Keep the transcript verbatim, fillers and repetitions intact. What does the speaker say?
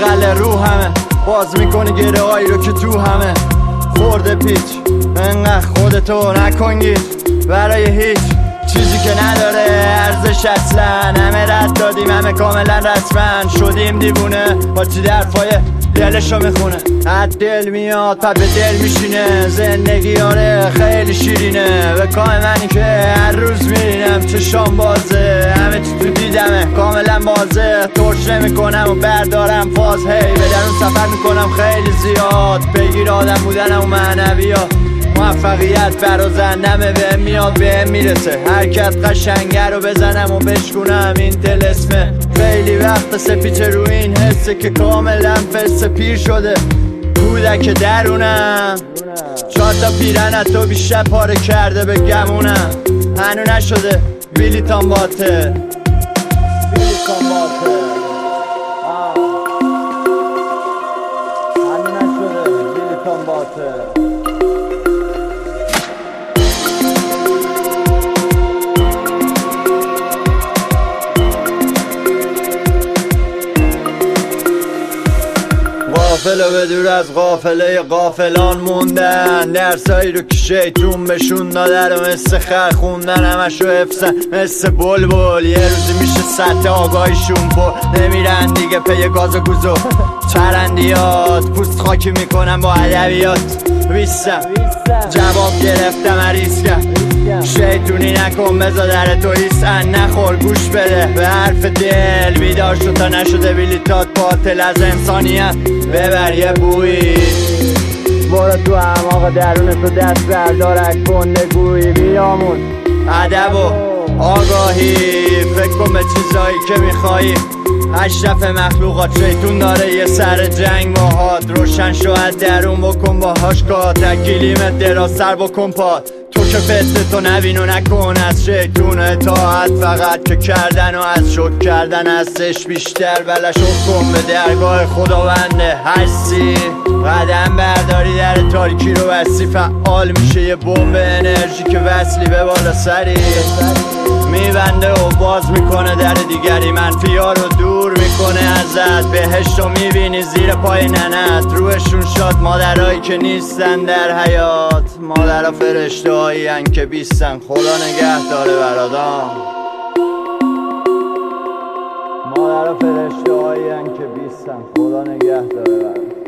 قله رو همه باز میکنی گره هایی رو که تو همه خورده پیچ انقدر خودتو نکن گیج برای هیچ چیزی که نداره ارزش اصلا. همه رد دادیم همه کاملا رسمن شدیم دیوونه با چی درفای دلشو میخونه از دل میاد پس به دل میشینه زندگی آره خیلی شیرینه به کام منی که هر روز میرینم چشام بازه همه چی تو دیدمه کاملا بازه ترش نمیکنم و بردارم فاز هی به درون سفر میکنم خیلی زیاد بگیر آدم بودنم و معنویات موفقیت برازندمه به میاد به میرسه حرکت قشنگه رو بزنم و بشکنم این تلسمه خیلی وقت سپیچه رو این حسه که کاملا فلسه پیر شده کودک درونم چهار تا پیرن تو بیشتر پاره کرده به گمونم هنو نشده بیلیتان باته بیلیتان باته هنو نشده بیلیتان باته غافل و به دور از غافله غافلان موندن درسایی رو که شیطون بهشون داده رو مثل خر خوندن همشو حفظن مثل بلبل یه روزی میشه سطح آگاهیشون پر نمیرن دیگه پی گاز و گوزو چرندیات پوست خاکی میکنن با ادبیات ویستم جواب گرفتم عریض کرد شیطونی نکن بزا در تو ایسن نخور گوش بده به حرف دل بیدار شد تا نشده بیلیتات باطل از انسانیت ببر یه بویی برو تو اعماق درون تو دست بردار اکن نگویی بیامون ادب و آگاهی فکر کن به چیزایی که میخوایی اشرف مخلوقات شیطون داره یه سر جنگ باهات روشن شو از درون بکن باهاش کات تکیلیمت دراز سر بکن پات تو که فتنه تو نبین و نکن از شیطون اطاعت فقط که کردن و از شک کردن هستش بیشتر بلش کن به درگاه خداونده هستی قدم برداری در تاریکی رو بستی فعال میشه یه بمب انرژی که وصلی به بالا سری میبنده و باز میکنه در دیگری منفی ها رو دور میکنه ازت بهشت رو میبینی زیر پای ننت روحشون شاد مادرهایی که نیستن در حیات مادرها فرشته هایی هن که بیستن خدا نگه داره برادام مادرها فرشته هایی هن که بیستن خدا نگه داره برادام